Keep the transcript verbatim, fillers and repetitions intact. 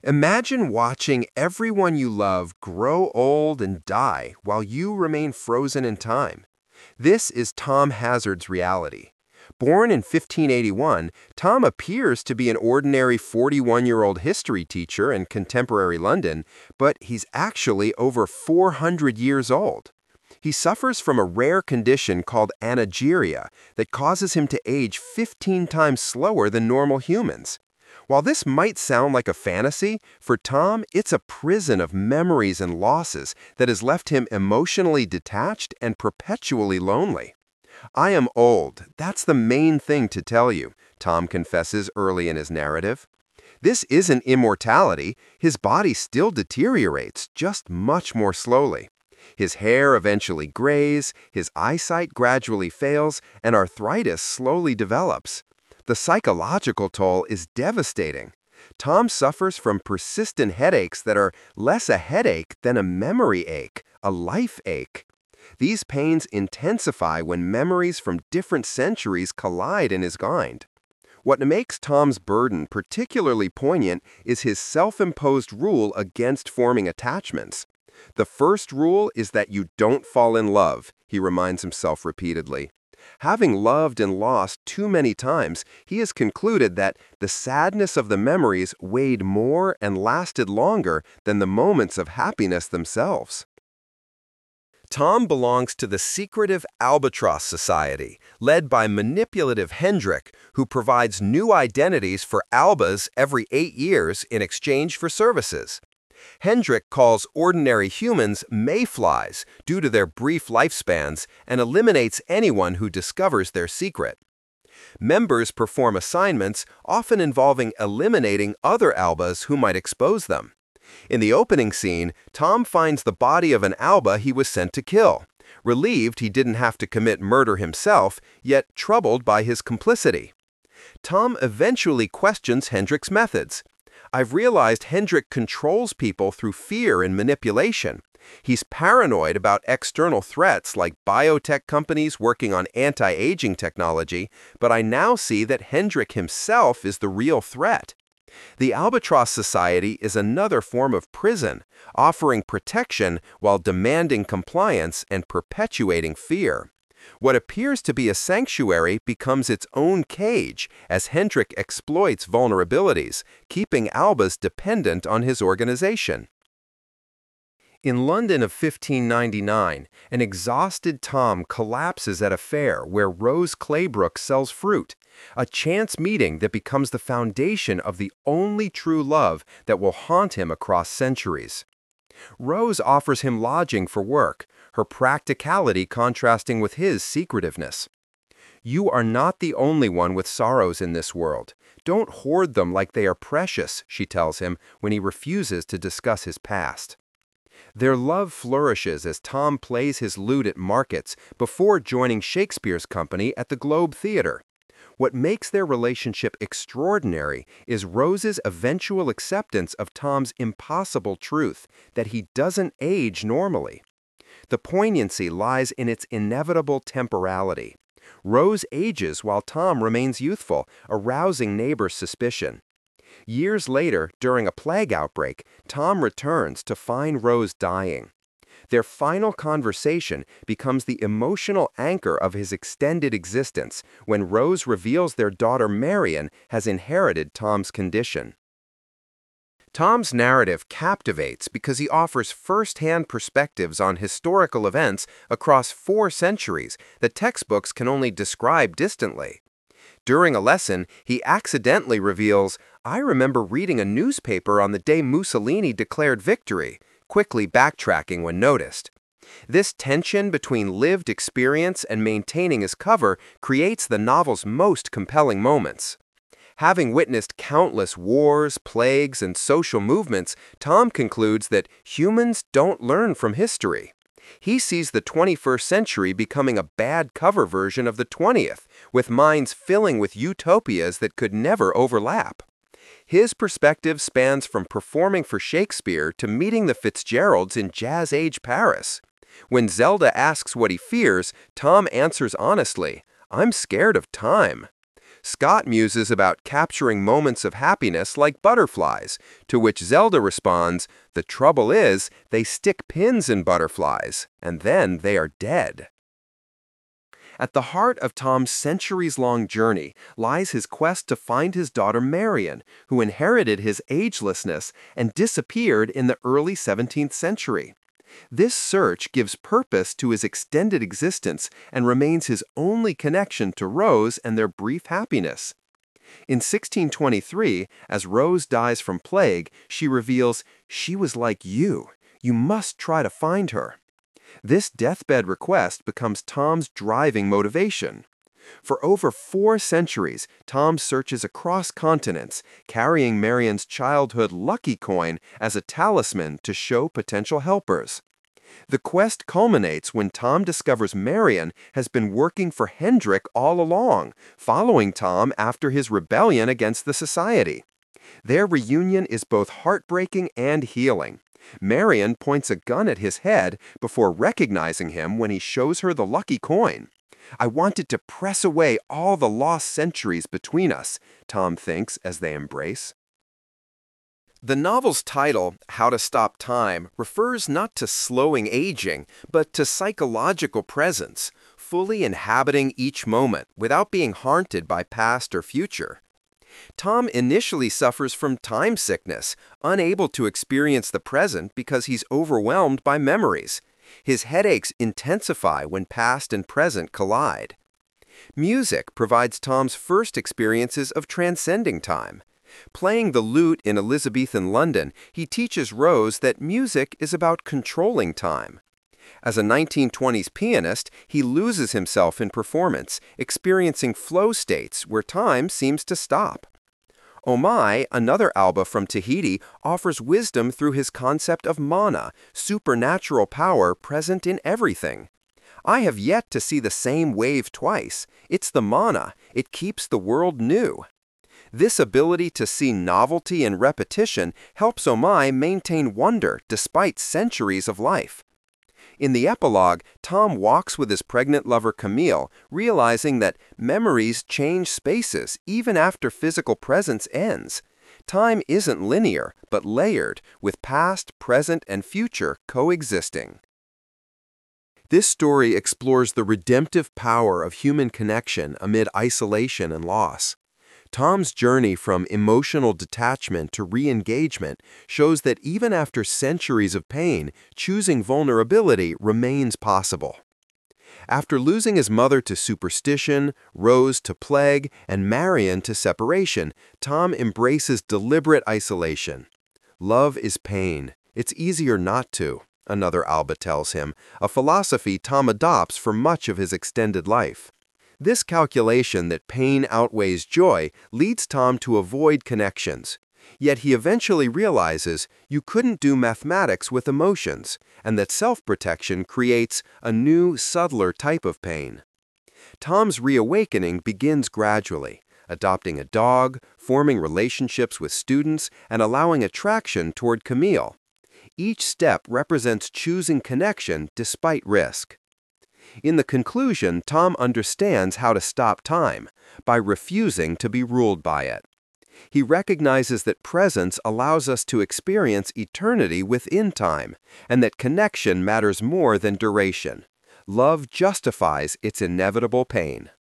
Imagine watching everyone you love grow old and die while you remain frozen in time. This is Tom Hazard's reality. Born in fifteen eighty-one, Tom appears to be an ordinary forty-one-year-old history teacher in contemporary London, but he's actually over four hundred years old. He suffers from a rare condition called anageria that causes him to age fifteen times slower than normal humans. While this might sound like a fantasy, for Tom, it's a prison of memories and losses that has left him emotionally detached and perpetually lonely. "I am old. That's the main thing to tell you," Tom confesses early in his narrative. This isn't immortality. His body still deteriorates, just much more slowly. His hair eventually grays, his eyesight gradually fails, and arthritis slowly develops. The psychological toll is devastating. Tom suffers from persistent headaches that are less a headache than a memory ache, a life ache. These pains intensify when memories from different centuries collide in his mind. What makes Tom's burden particularly poignant is his self-imposed rule against forming attachments. The first rule is that you don't fall in love, he reminds himself repeatedly. Having loved and lost too many times, he has concluded that the sadness of the memories weighed more and lasted longer than the moments of happiness themselves. Tom belongs to the secretive Albatross Society, led by manipulative Hendrik, who provides new identities for Albas every eight years in exchange for services. Hendrik calls ordinary humans mayflies due to their brief lifespans and eliminates anyone who discovers their secret. Members perform assignments, often involving eliminating other Albas who might expose them. In the opening scene, Tom finds the body of an Alba he was sent to kill. Relieved he didn't have to commit murder himself, yet troubled by his complicity. Tom eventually questions Hendrik's methods. "I've realized Hendrik controls people through fear and manipulation. He's paranoid about external threats like biotech companies working on anti-aging technology, but I now see that Hendrik himself is the real threat." The Albatross Society is another form of prison, offering protection while demanding compliance and perpetuating fear. What appears to be a sanctuary becomes its own cage as Hendrik exploits vulnerabilities, keeping Albas dependent on his organization. In London of fifteen ninety-nine, an exhausted Tom collapses at a fair where Rose Claybrook sells fruit, a chance meeting that becomes the foundation of the only true love that will haunt him across centuries. Rose offers him lodging for work, her practicality contrasting with his secretiveness. "You are not the only one with sorrows in this world. Don't hoard them like they are precious," she tells him when he refuses to discuss his past. Their love flourishes as Tom plays his lute at markets before joining Shakespeare's company at the Globe Theatre. What makes their relationship extraordinary is Rose's eventual acceptance of Tom's impossible truth that he doesn't age normally. The poignancy lies in its inevitable temporality. Rose ages while Tom remains youthful, arousing neighbors' suspicion. Years later, during a plague outbreak, Tom returns to find Rose dying. Their final conversation becomes the emotional anchor of his extended existence when Rose reveals their daughter Marion has inherited Tom's condition. Tom's narrative captivates because he offers first-hand perspectives on historical events across four centuries that textbooks can only describe distantly. During a lesson, he accidentally reveals, "I remember reading a newspaper on the day Mussolini declared victory," quickly backtracking when noticed. This tension between lived experience and maintaining his cover creates the novel's most compelling moments. Having witnessed countless wars, plagues, and social movements, Tom concludes that humans don't learn from history. He sees the twenty-first century becoming a bad cover version of the twentieth, with minds filling with utopias that could never overlap. His perspective spans from performing for Shakespeare to meeting the Fitzgeralds in Jazz-age Paris. When Zelda asks what he fears, Tom answers honestly, "I'm scared of time." Scott muses about capturing moments of happiness like butterflies, to which Zelda responds, "The trouble is, they stick pins in butterflies, and then they are dead." At the heart of Tom's centuries-long journey lies his quest to find his daughter Marion, who inherited his agelessness and disappeared in the early seventeenth century. This search gives purpose to his extended existence and remains his only connection to Rose and their brief happiness. In sixteen twenty-three, as Rose dies from plague, she reveals, "She was like you. You must try to find her." This deathbed request becomes Tom's driving motivation. For over four centuries, Tom searches across continents, carrying Marion's childhood lucky coin as a talisman to show potential helpers. The quest culminates when Tom discovers Marion has been working for Hendrik all along, following Tom after his rebellion against the society. Their reunion is both heartbreaking and healing. Marion points a gun at his head before recognizing him when he shows her the lucky coin. "I wanted to press away all the lost centuries between us," Tom thinks as they embrace. The novel's title, How to Stop Time, refers not to slowing aging, but to psychological presence, fully inhabiting each moment without being haunted by past or future. Tom initially suffers from time sickness, unable to experience the present because he's overwhelmed by memories. His headaches intensify when past and present collide. Music provides Tom's first experiences of transcending time. Playing the lute in Elizabethan London, he teaches Rose that music is about controlling time. As a nineteen twenties pianist, he loses himself in performance, experiencing flow states where time seems to stop. Omai, another Alba from Tahiti, offers wisdom through his concept of mana, supernatural power present in everything. "I have yet to see the same wave twice. It's the mana. It keeps the world new." This ability to see novelty and repetition helps Omai maintain wonder despite centuries of life. In the epilogue, Tom walks with his pregnant lover Camille, realizing that memories change spaces even after physical presence ends. Time isn't linear, but layered, with past, present, and future coexisting. This story explores the redemptive power of human connection amid isolation and loss. Tom's journey from emotional detachment to re-engagement shows that even after centuries of pain, choosing vulnerability remains possible. After losing his mother to superstition, Rose to plague, and Marion to separation, Tom embraces deliberate isolation. "Love is pain. It's easier not to," another Alba tells him, a philosophy Tom adopts for much of his extended life. This calculation that pain outweighs joy leads Tom to avoid connections. Yet he eventually realizes you couldn't do mathematics with emotions, and that self-protection creates a new, subtler type of pain. Tom's reawakening begins gradually, adopting a dog, forming relationships with students, and allowing attraction toward Camille. Each step represents choosing connection despite risk. In the conclusion, Tom understands how to stop time by refusing to be ruled by it. He recognizes that presence allows us to experience eternity within time, and that connection matters more than duration. Love justifies its inevitable pain.